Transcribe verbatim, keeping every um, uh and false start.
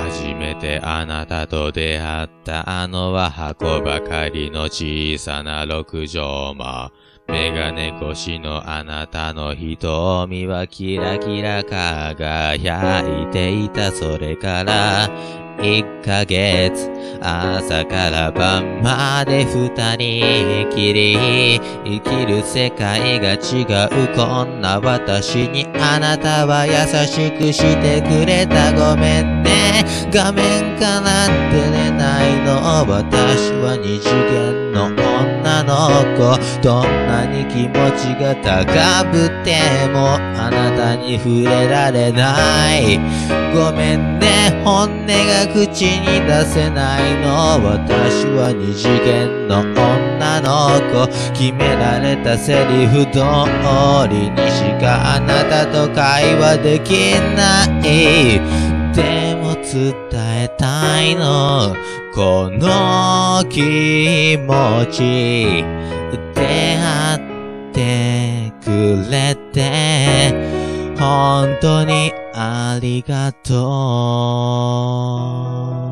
初めてあなたと出会ったあのは箱ばかりの小さな六畳間。メガネ越しのあなたの瞳はキラキラ輝いていた。それからいっかげつ、朝から晩まで二人きり生きる世界が違うこんな私にあなたは優しくしてくれた。ごめんね、画面から出れないの。私は二次元の女の子。どんなに気持ちが高ぶってもあなたに触れられない。ごめんね、本音が口に出せないの。私は二次元の女の子。決められたセリフ通りにしかあなたと会話できない。でも伝えたいの、この気持ち。出会ってくれて本当にありがとう。